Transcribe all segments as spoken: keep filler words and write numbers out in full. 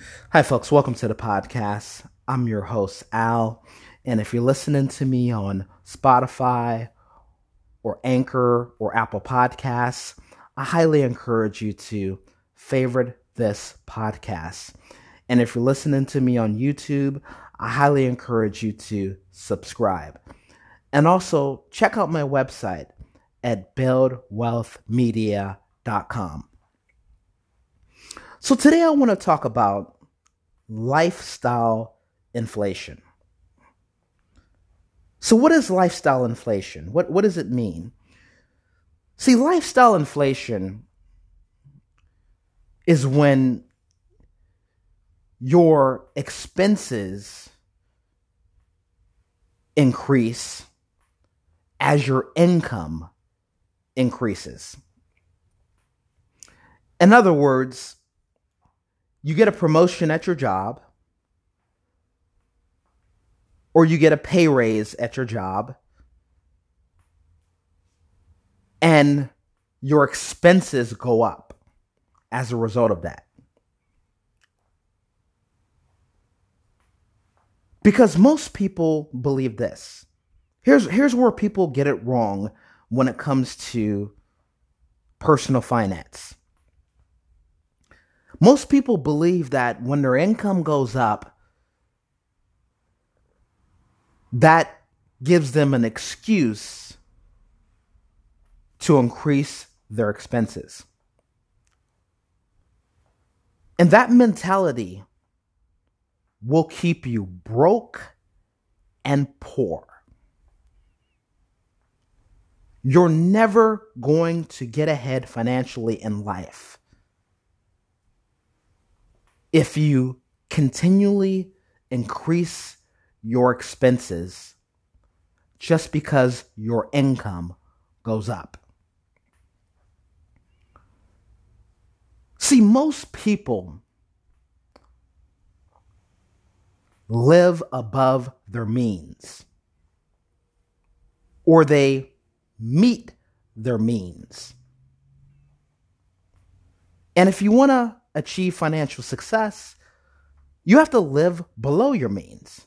Hi, folks. Welcome to the podcast. I'm your host, Al. And if you're listening to me on Spotify or Anchor or Apple Podcasts, I highly encourage you to favorite this podcast. And if you're listening to me on YouTube, I highly encourage you to subscribe. And also check out my website at build wealth media dot com. So today I want to talk about lifestyle inflation. So what is lifestyle inflation? What, what does it mean? See, lifestyle inflation is when your expenses increase as your income increases. In other words, you get a promotion at your job, or you get a pay raise at your job, and your expenses go up as a result of that. Because most people believe this. Here's, here's where people get it wrong when it comes to personal finance. Most people believe that when their income goes up, that gives them an excuse to increase their expenses. And that mentality will keep you broke and poor. You're never going to get ahead financially in life if you continually increase your expenses just because your income goes up. See, most people live above their means, or they meet their means. And if you want to achieve financial success, you have to live below your means.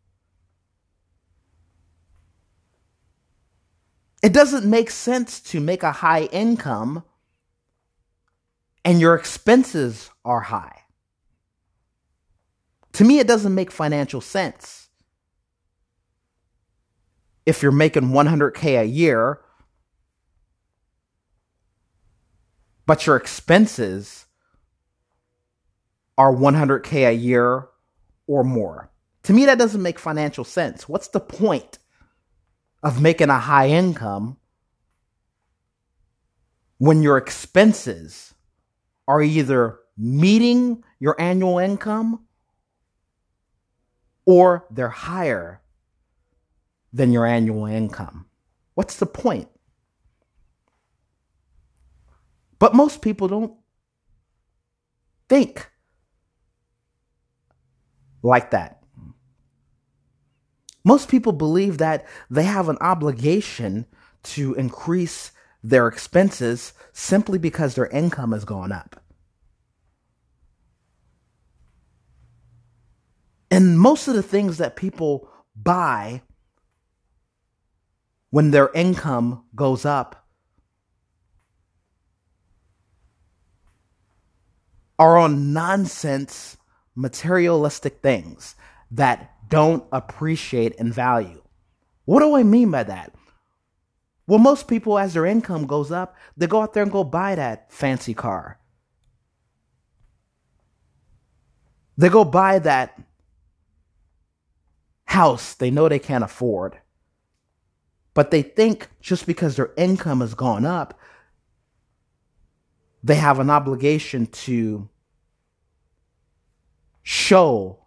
It doesn't make sense to make a high income and your expenses are high. To me, it doesn't make financial sense. If you're making one hundred K a year, but your expenses are one hundred K a year or more. To me, that doesn't make financial sense. What's the point of making a high income when your expenses are either meeting your annual income or they're higher than your annual income? What's the point? But most people don't think like that. Most people believe that they have an obligation to increase their expenses simply because their income has gone up. And most of the things that people buy when their income goes up are on nonsense, materialistic things that don't appreciate in value. What do I mean by that? Well, most people, as their income goes up, they go out there and go buy that fancy car. They go buy that house they know they can't afford. But they think just because their income has gone up, they have an obligation to show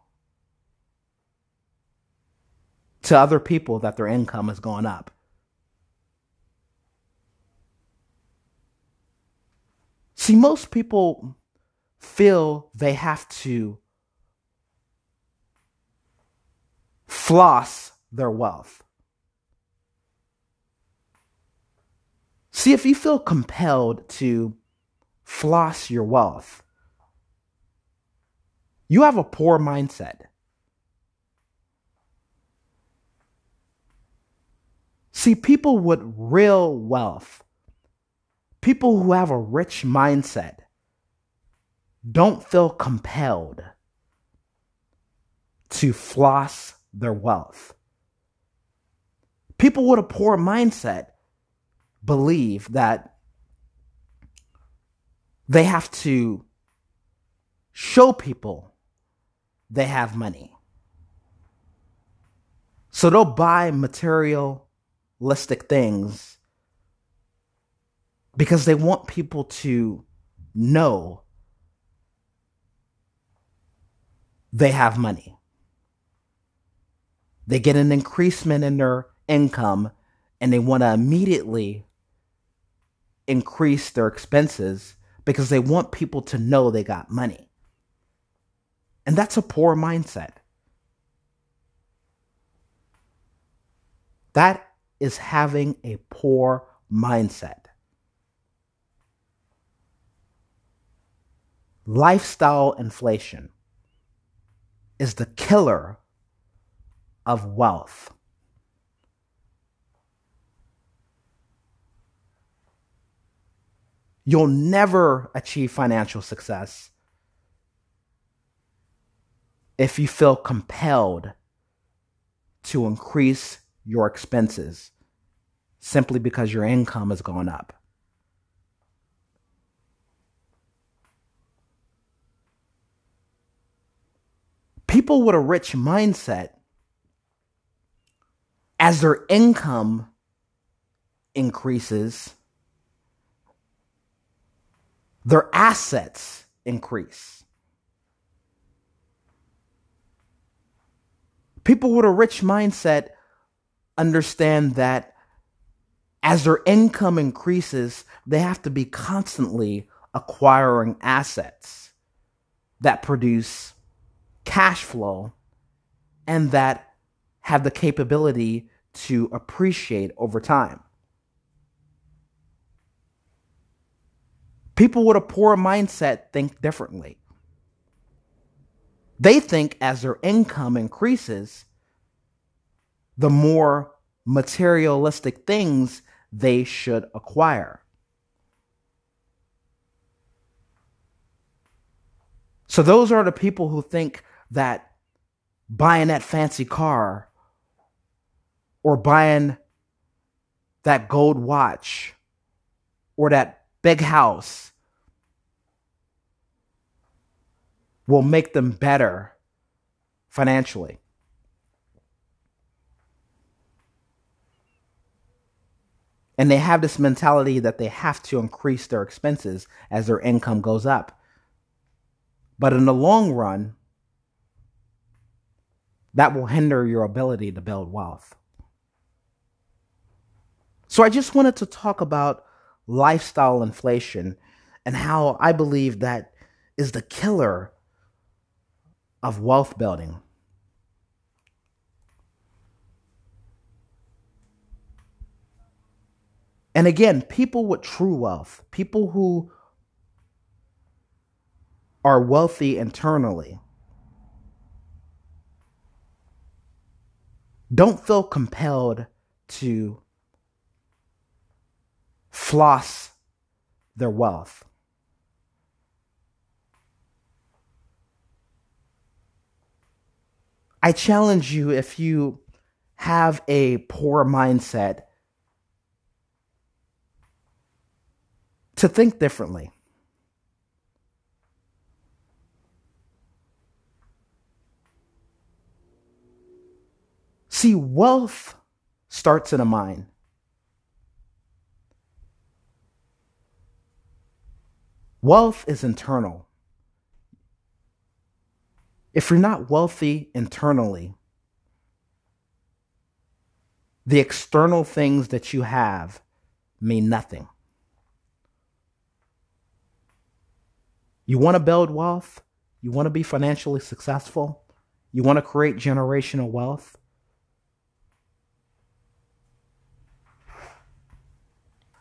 to other people that their income has gone up. See, most people feel they have to floss their wealth. See, if you feel compelled to floss your wealth, You have a poor mindset. See, people with real wealth, people who have a rich mindset, don't feel compelled to floss their wealth. People with a poor mindset believe that they have to show people they have money. So they'll buy materialistic things because they want people to know they have money. They get an increasement in their income and they want to immediately increase their expenses because they want people to know they got money. And that's a poor mindset. That is having a poor mindset. Lifestyle inflation is the killer of wealth. You'll never achieve financial success if you feel compelled to increase your expenses simply because your income has gone up. People with a rich mindset, as their income increases, their assets increase. People with a rich mindset understand that as their income increases, they have to be constantly acquiring assets that produce cash flow and that have the capability to appreciate over time. People with a poor mindset think differently. They think as their income increases, the more materialistic things they should acquire. So those are the people who think that buying that fancy car or buying that gold watch or that big house will make them better financially. And they have this mentality that they have to increase their expenses as their income goes up. But in the long run, that will hinder your ability to build wealth. So I just wanted to talk about lifestyle inflation and how I believe that is the killer of wealth building. And again, people with true wealth, people who are wealthy internally, don't feel compelled to floss their wealth. I challenge you, if you have a poor mindset, to think differently. See, wealth starts in a mind. Wealth is internal. If you're not wealthy internally, the external things that you have mean nothing. You want to build wealth? You want to be financially successful? You want to create generational wealth?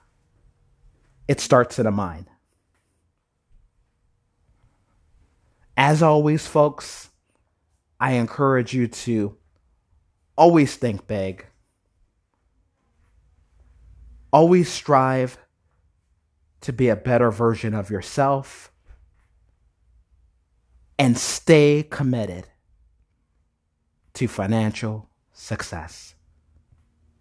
It starts in a mind. As always, folks, I encourage you to always think big. Always strive to be a better version of yourself. And stay committed to financial success.